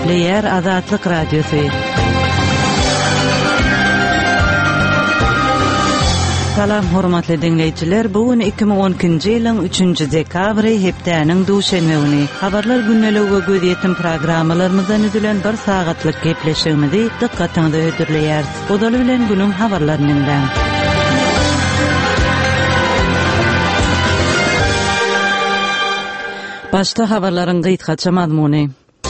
Leyer Azatlyk Radiosu. Salam hormatly dinleyijiler. Bugün 2012-nji ýylyň 3-nji dekabry hepdäniň duşanby güni. Habarlar günneligi göz ýetim programmalarymyzdan üzülen bir sagatlyk gepleşigimizi dikkatiňizde ödürleýär. Odaly bilen günüň habarlarynyň. Başta habarlaryň gytgaça mazmuny.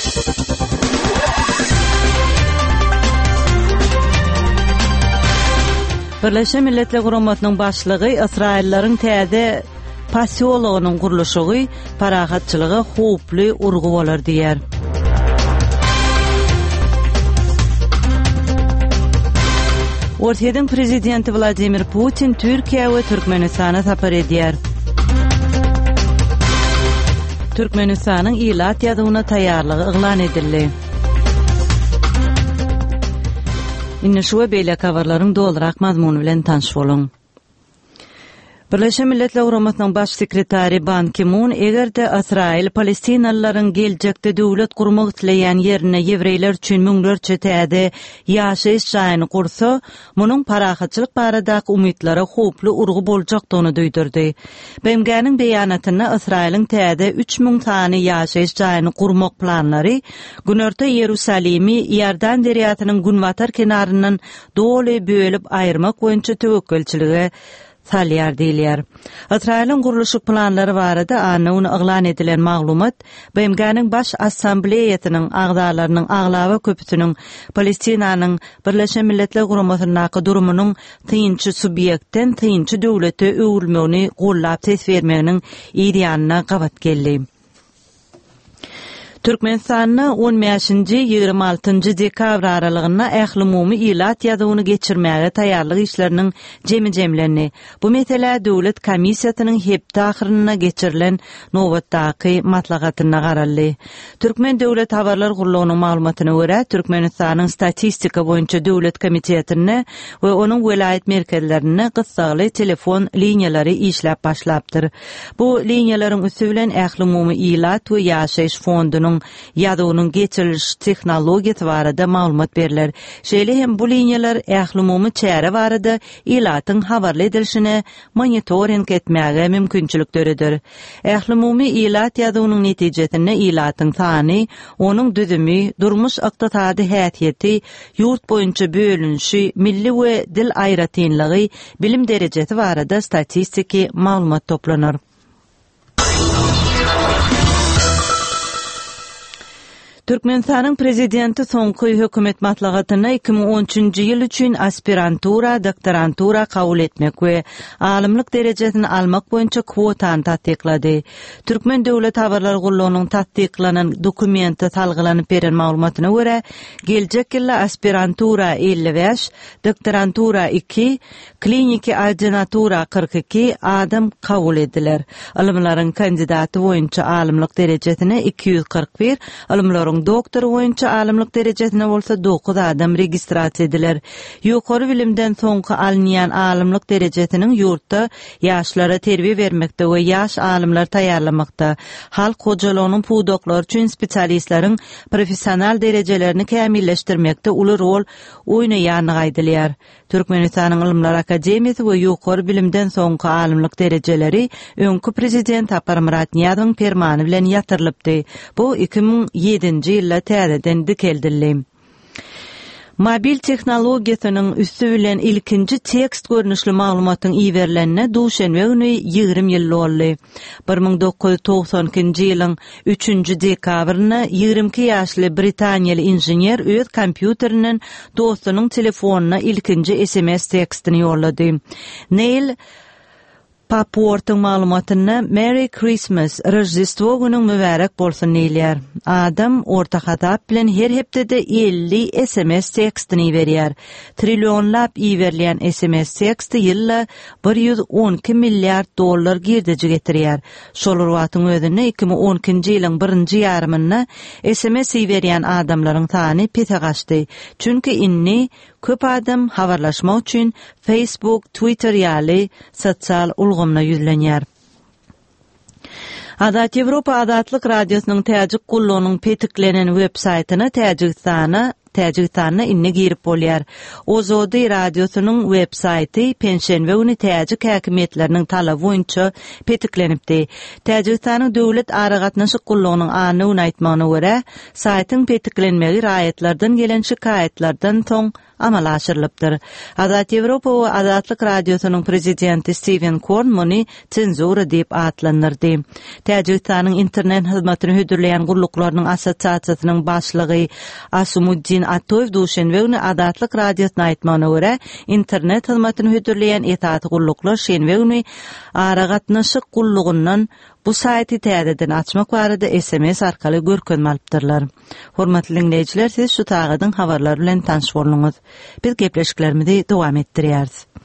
Birleşen Milletler Guramatynyň başlygy Israillaryň täze pasiýologynyň gurulşygy parahatçylyga howply urgu bolar diýer. Ortaýadyň prezidenti Vladimir Putin Türkiýe we Türkmenistana sapar edýär. Türkmenistanyň ilat ýadygyna taýýarlygy eglan edildi. Inne şu beýle habarlaryň doldurak mazmuny bilen tanış bolun. Birleşen Milletler Guramatynyň baş sekretary Ban Ki-moon egerde Israil Palestinalylaryň geljekde döwlet gurmak isleýän ýerine ýewreýler üçin müňlerçe täze ýaşaýyş jaýyny kursa, munyň parahatçylyk baradaky umytlara howply urgu boljakdygyny duýdurdy. BMG'niň beýanatyna Israiliň täze 3000 tany ýaşaýyş jaýyny kurmak planlary Günorta Ýerusalimi Ýardan deriýatynyň günwatar kenaryndan doly bölüp aýyrmak boýunça töwekkülçiligi salýar diýilýär. Israiliň gurulşyk planlary barada anyň eglan edilen maglumat BMG'niň baş assambleýasynyň agdalarynyň aglaba köpüsiniň Palestinanyň Birleşen Milletler Guramatynyň durumynyň tyňçy subýektden tyňçy döwlete öwrülmegini gollap ses bermeginiň ideýanyna gabat geldi. Türkmenistanyň 15-26 dekabr aralygyna ähli umumy ilat ýadygyny geçirmäge taýýarlyk işleriniň jemlenýäni. Bu mesele döwlet komissiýasynyň hepde ahyryna geçirilen nowatdaky matlagatyna garaldy. Türkmen Döwlet Habarlar Gurulunyň maglumatyna görä, Türkmenistanyň statistika boýunça döwlet komitetyny we onuň welayet merkezlerini gysgaly telefon liniýalary işläp başlapdyr. Bu liniýalaryň üstü bilen ähli umumy ilat we ýaşaýyş fondunyň ýadygynyň geçiriliş tehnologiýasy barada maglumat berler. Şeýle hem bu liniýalar ähli umumy çäre barada ilatyň habarly edilişine monitoring etmäge mümkinçilik döredir. Ähli umumy ilat ýadygynyň netijesinde ilatyň sany, onuň düzümi, durmuş ykdysady häsiýeti, ýurt boýunça bölünşi, milli we dil aýratynlygy, bilim derejesi barada statistiki maglumat toplanır. Türkmenistanyň prezidenti soňky hökümet matlagatyna 2013-nji ýyl üçin aspirantura, doktorantura kabul etmek we alymlyk derejesini almak boýunça kwotany tatbiklady. Türkmen Döwlet Habarlar Gurulunyň tatbiklanan dokumenti salgylanyp beren maglumatyna görä, geljek ýyl aspirantura 55, doktorantura 2, kliniki ordinatura 42 adam kabul ediler. Alymlaryň kandidaty boýunça alymlyk derejesine 241, alymlaryň doktor boýunça alymlyk derejesine bolsa 9 adam registrasiýa ediler. Ýokary bilimden soňky alynýan alymlyk derejesiniň ýurtda ýaşlara terbiýe bermekde we ýaş alymlar taýýarlamakda, halk hojalygynyň pudoklary üçin spesialistleriň professional derejelerini kämilleşdirmekde uly rol oýnaýany gaýdylýar. Türkmenistanyň Ilmlar Akademiýasy we ýokary bilimden soňky alymlyk derejeleri öňkü prezident Sapar Murat Niýazyň fermany bilen ýatyrylypdy. Bu 2007-nji ýylda täzeden dikeldildi. Mobil tehnologiýasynyň üstü bilen ilkinji tekst görnüşli maglumatyň iýerlenine duşanby güni 20 ýyl boldy. 1992-nji ýylyň 3-nji dekabryna 22 ýaşly Britaniýaly inžener öz kompýuterinden dostunyň telefonuna ilkinji SMS tekstini ýollady. Neil Paport'un maglumatyna Merry Christmas, Rojdestvo günüň mübarek bolsun diýilýär. Adam orta hatap bilen her hepdede 50 SMS tekstini berýär. Trilyonlap iýerlen SMS teksti ýylla 112 milliard dollar girdiji getirýär. Şol wagtyň özünde 2012-nji ýylyň 1-nji ýarymyna SMS berýän adamlaryň sany pete gaçdy. Çünki inni köp adam habarlaşmak üçin Facebook, Twitter ýaly sosial ulgamna ýüzlenýär. Azat Evropa Azatlyk Radiosynyň täjik gullugynyň petiklenen web-saytyna Täjikistana inne girip bolýar. Ozody radiosynyň web-saýty penşenbe güni täjik häkimetleriniň talaby boýunça petiklenipdi. Täjikistanyň döwlet aragatnaşyk gullugynyň anyny aýtmagyna görä, saýtyň petiklenmegi raýatlardan gelen şikaýetlerden soň amala aşyrylypdyr. Azat Evropa we Azatlyk Radiosynyň prezidenti Steven Korn muny senzura diýip atlandyrdy. Täjikistanyň internet hyzmatyny hödürleýän gulluklarynyň assosiasiýasynyň başlygy Asumuddin Atoyev duşenbe güni Azatlyk Radiosyna aýtmagyna görä, internet hyzmatyny hödürleýän etaat gulluklar şenbe güni aragatnaşyk gullugyndan bu saýty täzeden açmak barada SMS arkaly görkezme alypdyrlar. Hormatly dinleýijiler, siz şu tagadyň habarlary bilen tanyş bolunuz. Biz gepleşiklerimizi dowam etdirýäris.